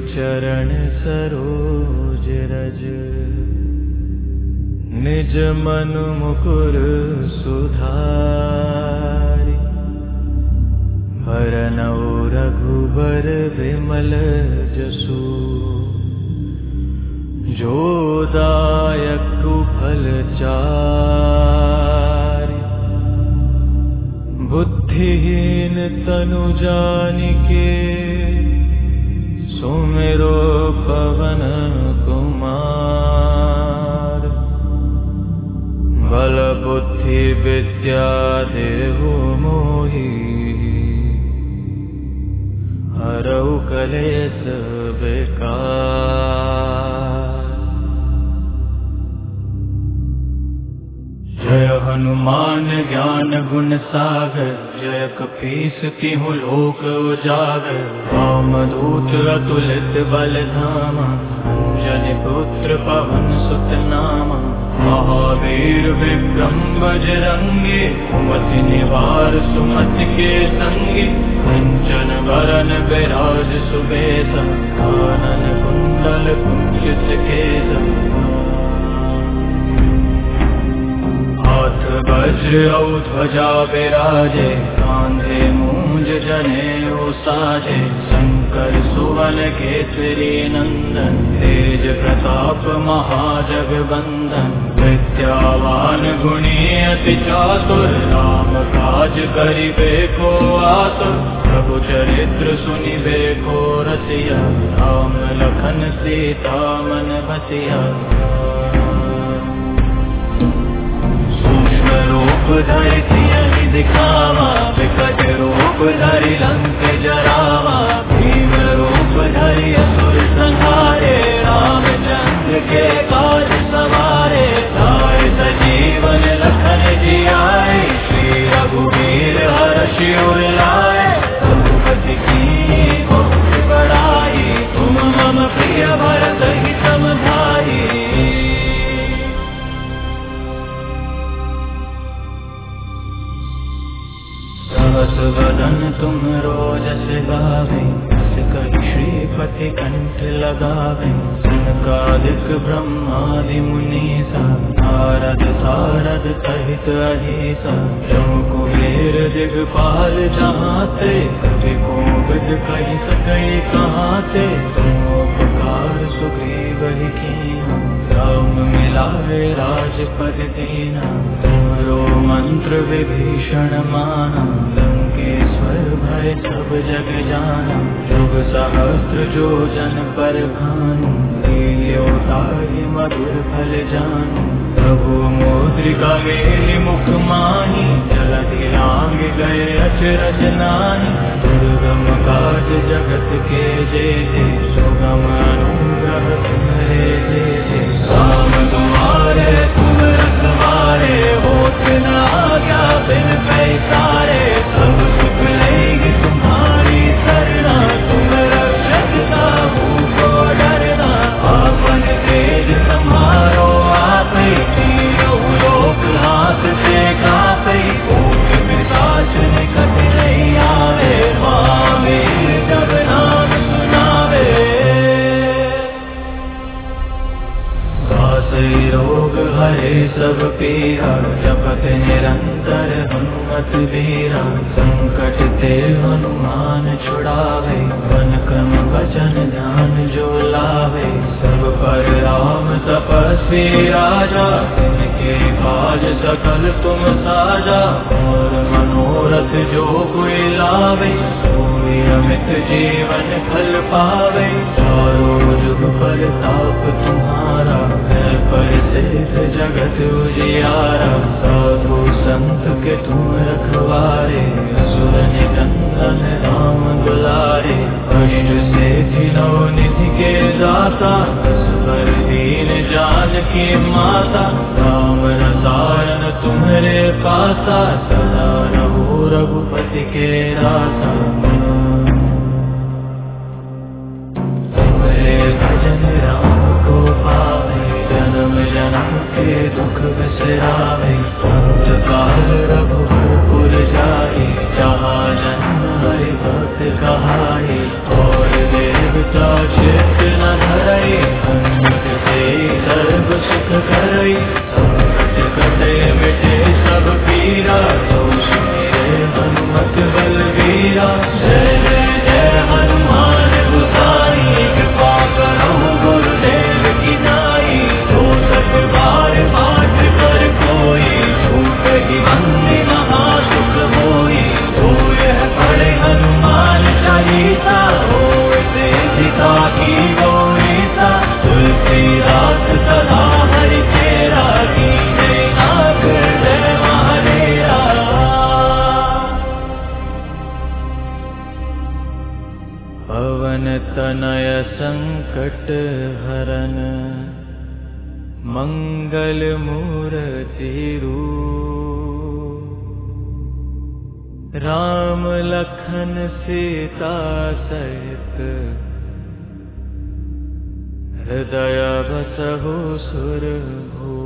चरण सरोज रज, निज मन मुकुर सुधारि। बरनउँ रघुबर विमल जसु, जो दायक फल चारि। बुद्धिहीन तनु जानिके, सुमिरो पवन कुमार। बल बुद्धि विद्या देहु मोहि, हरऊ कलेस विकार। जय हनुमान ज्ञान गुण सागर, जय कपीस तिहुँ लोक उजागर। रामदूत अतुलित बल धामा, अंजनी पुत्र पवन सुत नामा। महावीर विक्रम बजरंगी, कुमति निवार सुमति के संगी। कंचन बरन विराज सुबेसा, कानन कुंडल कुंचित केसा। हाथ वज्र और ध्वजा विराजे, कांधे मूंज जनेऊ साजे। शंकर सुवन केसरी नंदन, तेज प्रताप महाजगवंदन। विद्यावान गुणी अति चातुर, राम काज करिबे को आतुर। प्रभु चरित्र सुनिबे को रसिया, राम लखन सीता मन बसिया। सूक्ष्म रूप धरि सियहि दिखावा, विकट रूप धरि लंक जरावा। भीम रूप धरि असुर संहारे, रामचंद्र के काज सवारे। लाए सजीवन लखन जियाए, श्री रघुवीर हर्षि उर लाए। रघुपति कीन्ही बहुत बड़ाई, तुम मम प्रिय भरत हितम भाई। सहस वदन तुम रोजस गावे, हस कहि श्रीपति कंठ लगावे। सनकादिक ब्रह्मादि मुनीसा, नारद सारद सहित अहिसा। जम कुबेर दिगपाल जहाते, कवि कोविद कहि सकै कहाते। तुम उपकार सुग्रीव ही कीन्हा, राम मिलाए राजपद दीना। तुमरो मंत्र विभीषण माना, लंकेश्वर भय सब जग जाना। जुग सहस्त्र जो जन पर भानु, लील्यो ताहि मधुर फल जानु। प्रभु मुद्रिका मेलि मुख माहि, जलधि लांघ गए अचरज नाहि। दुर्गम काज जगत के जेते, सुगम अनुग्रह तुम्हरे जेते। राम तुम्हारे तुम रखवारे, होत न आज्ञा बिन पैसारे। सब सुख लेंगे तुम्हारी सरना, तुम रक्षक काहू को डरना। आपन तेज सम्हारो आपै, तीनों लोक हाथ से कापै। भूत पिशाच निकट नहीं आवे, महावीर जब नाम सुनावे। कासै रोग हरे सब पीरा, जपत निरंतर हनुमत बीरा। संकट ते हनुमान छुड़ावे, मन क्रम वचन ध्यान जो लावे। सब पर राम तपस्वी राजा, तिनके काज सकल तुम साजा। और मनोरथ जो कोई लावे, सोई अमित जीवन फल पावे। चारों जुग परताप तुम्हारा, है परिसिद्ध जगत उजियारा। साधु संत के तुम रखवारे, असुर निकंदन राम दुलारे। कष्ट से दिनौ निधि के दाता, दस पर दीन जानकी माता। राम रसायन तुम्हरे पासा, सदा रहो रघुपति के दासा। तुम्हरे भजन राम को पावे, जन्म जन्म के दुख बिसरावे। अंत काल रघुवर जाई, जहाँ जन्म हरि भक्त कहाई। और देवता तनय संकट हरन मंगल मूर्ति रूप। राम लखन सीता सहित हृदय बसहु सुरभूप।